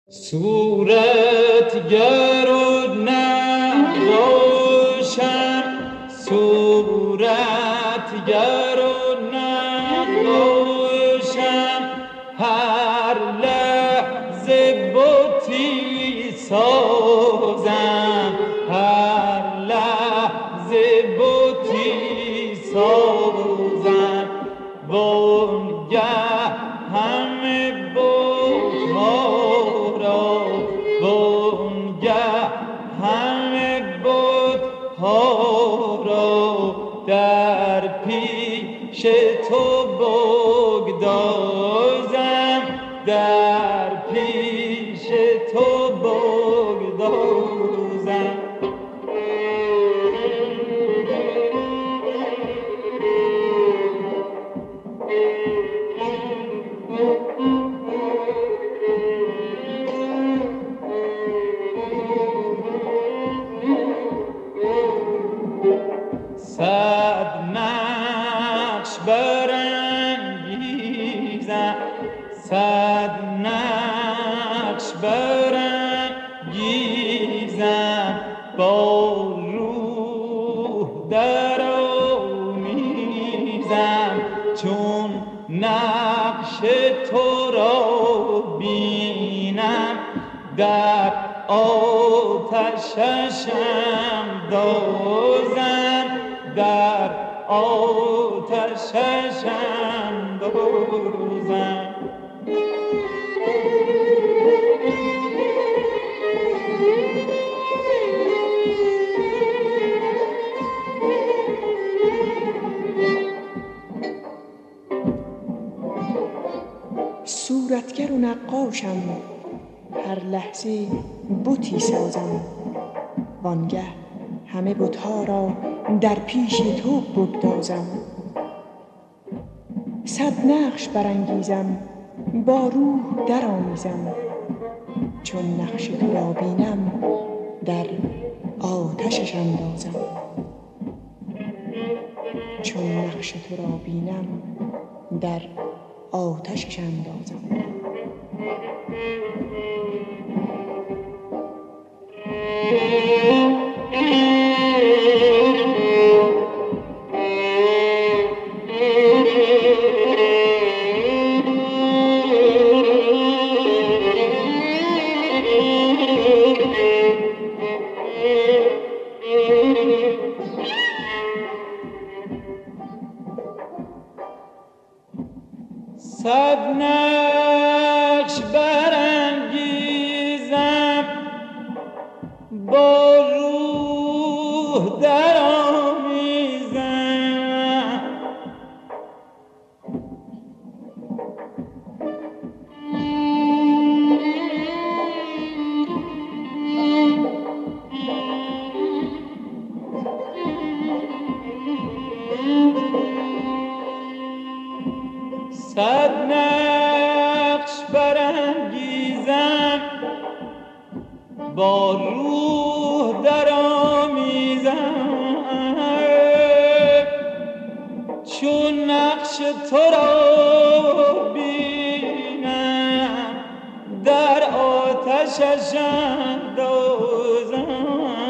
صورتگر و نقاشم، صورتگر و نقاشم، هر لحظه بتی سازم، هر لحظه بتی سازم. وانگه همه بت‌ها را، وانگه همه بت‌ها را در پیش تو بگدازم، در پیش تو بگدازم. صد نقش برانگیزم، صد نقش برانگیزم، با روح درآمیزم، چون نقش تو را بینم در آتششم دازم، در آتششم دازم. صورتگر و نقاشم، هر لحظه بتی سازم، وانگه همه بت‌ها را در پیش تو بگدازم. صد نقش برانگیزم، با روح درآمیزم، چون نقش تو را بینم در آتشش اندازم، چون نقش تو را بینم در آتشش اندازم. صد نقش برانگیزم، با روح درآمیزم، صد نقش برانگیزم، با روح درآمیزم، چون نقش تو را بینم در آتشش اندازم.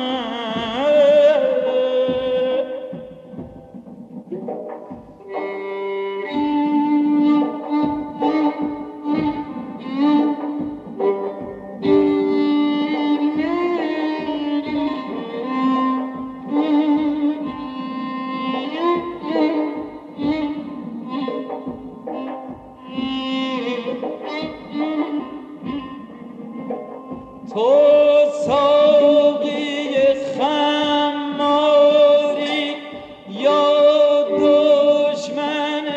تو ساقی خماری یا دشمن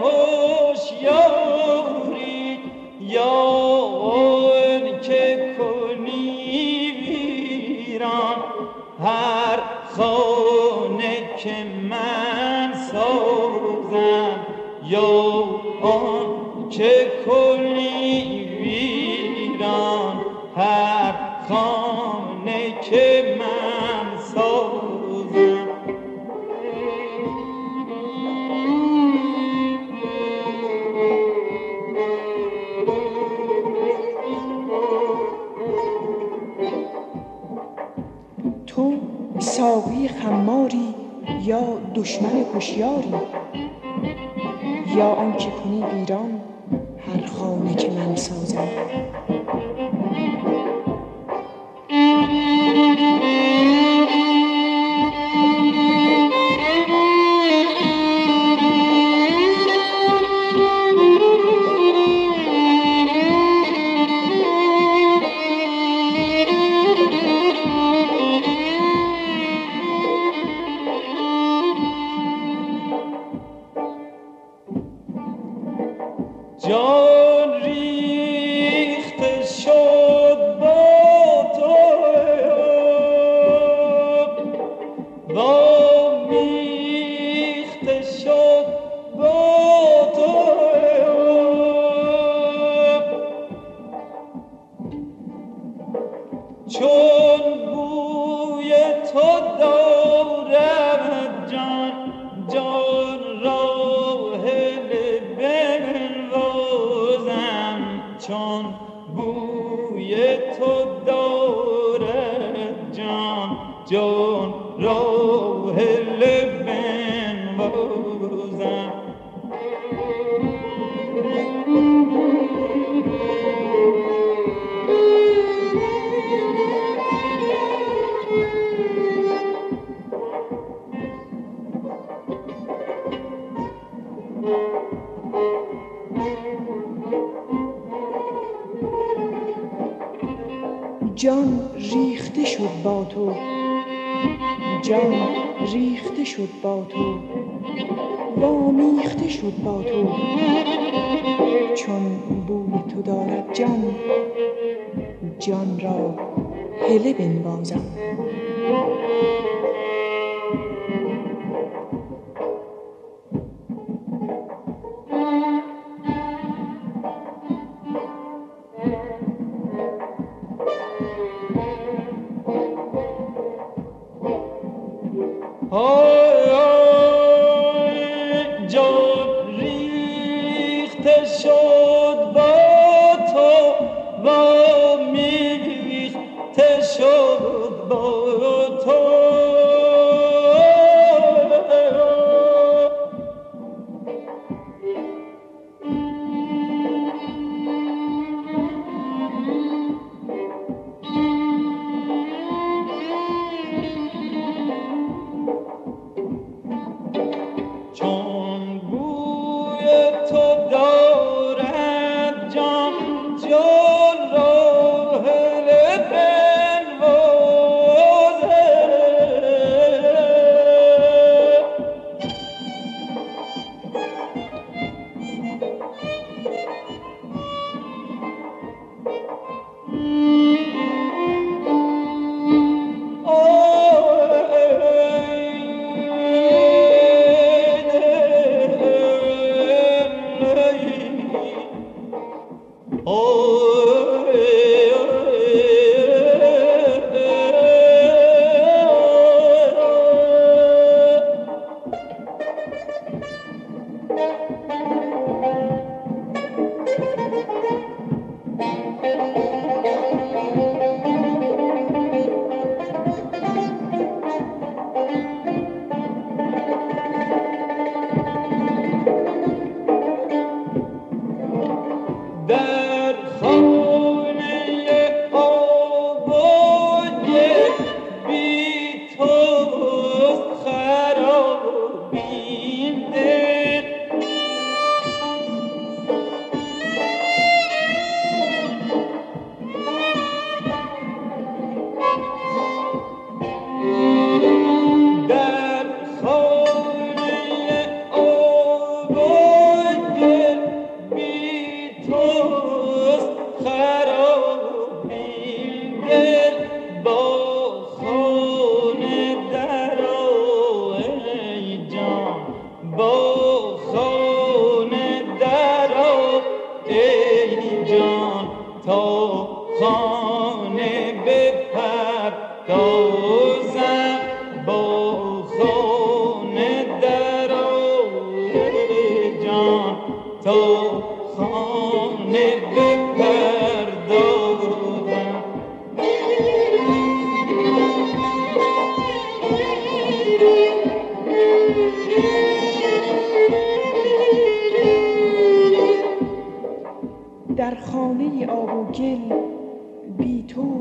هوشیاری، یا آن که کنی ویران هر خانه که من سازم، یا آن که کنی ویران هر خانه که من سازم. ساقی خماری یا دشمن هوشیاری، یا آنکه کنی ویران هر خانه که من سازم. جان ریخته شد با تو وامیخته شد با تو چون بوی تو دارد جان جان را چون بوی تو دارد جان جان راه لبن بازم. جان ریخته شد با تو، جان ریخته شد با تو، وامیخته شد با تو چون بوی تو دارد جان جان را هله بنوازم. جان ریخته شد با تو وامیخته شد با تو چون بوی تو دارد جان جان را هله بنوازم.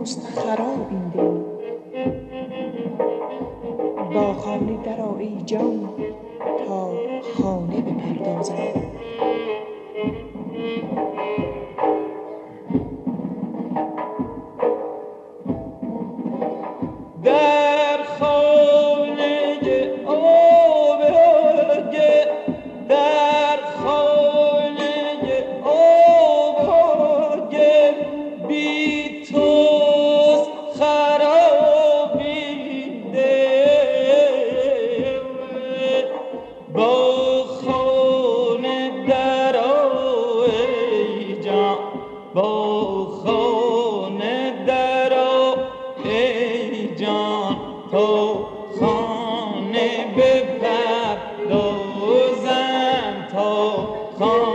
توست خراب این دل. با خانه درآ ای جان تا خانه بپردازم. در خانه آبگه، در خانه آبگه، بی توست خراب این دل. با خانه درآ ای جان، با خانه درآ ای جان تا خانه بپردازم، تا خانه